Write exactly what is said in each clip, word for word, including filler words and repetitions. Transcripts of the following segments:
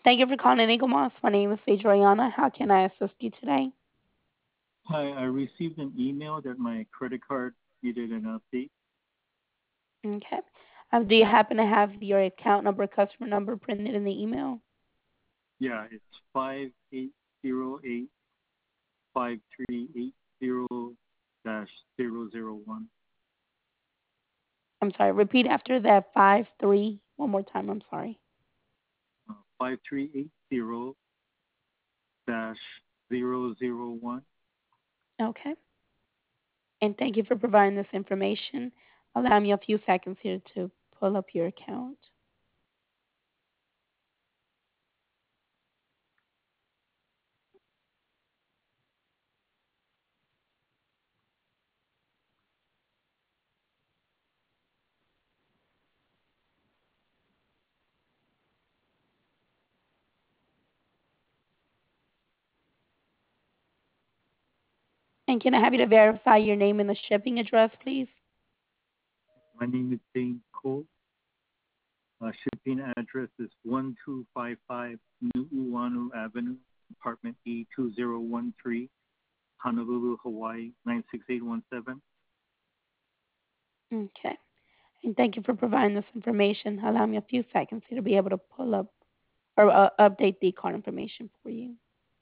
Thank you for calling Eagle Moss. My name is Adriana. How can I assist you today? Hi, I received an email that my credit card needed an update. Okay. Um, do you happen to have your account number, customer number printed in the email? Yeah, it's five eight zero eight five three eight zero dash zero zero one. I'm sorry. Repeat after that five three one more time. I'm sorry. Uh, five three eight zero dash zero zero one. Okay. And thank you for providing this information. Allow me a few seconds here to pull up your account. And can I have you to verify your name and the shipping address, please? My name is James Cole. Uh, shipping address is one two five five New Uanu Avenue, apartment E two zero one three, Honolulu, Hawaii nine six eight one seven. Okay. And thank you for providing this information. Allow me a few seconds here to be able to pull up or uh, update the card information for you.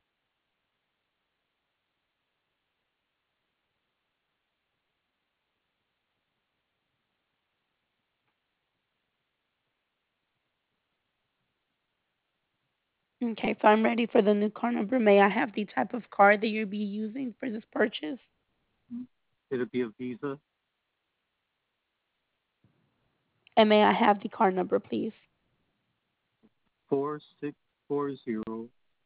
Okay, so I'm ready for the new card number. May I have the type of card that you'll be using for this purchase? It'll be a Visa And may I have the card number, please? four six four zero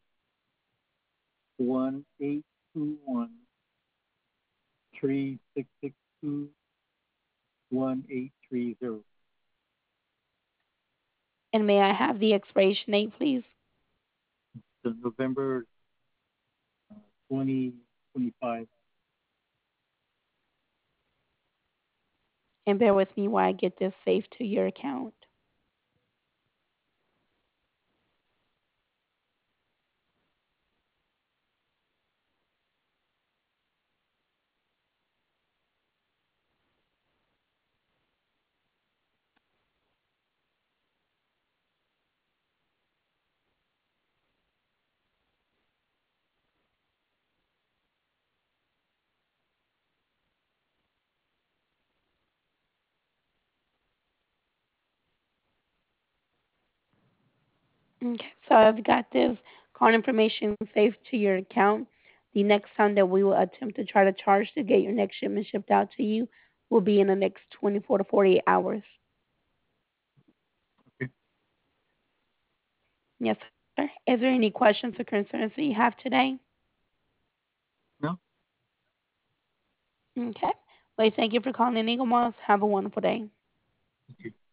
one eight two one three six six two one eight three zero. And may I have the expiration date, please? The November uh, twenty twenty five. And bear with me while I get this saved to your account. Okay, so I've got this card information saved to your account. The next time that we will attempt to try to charge to get your next shipment shipped out to you will be in the next twenty-four to forty-eight hours. Okay. Yes, sir. Is there any questions or concerns that you have today? No. Okay. Well, thank you for calling in Eagle Moss. Have a wonderful day. Thank you.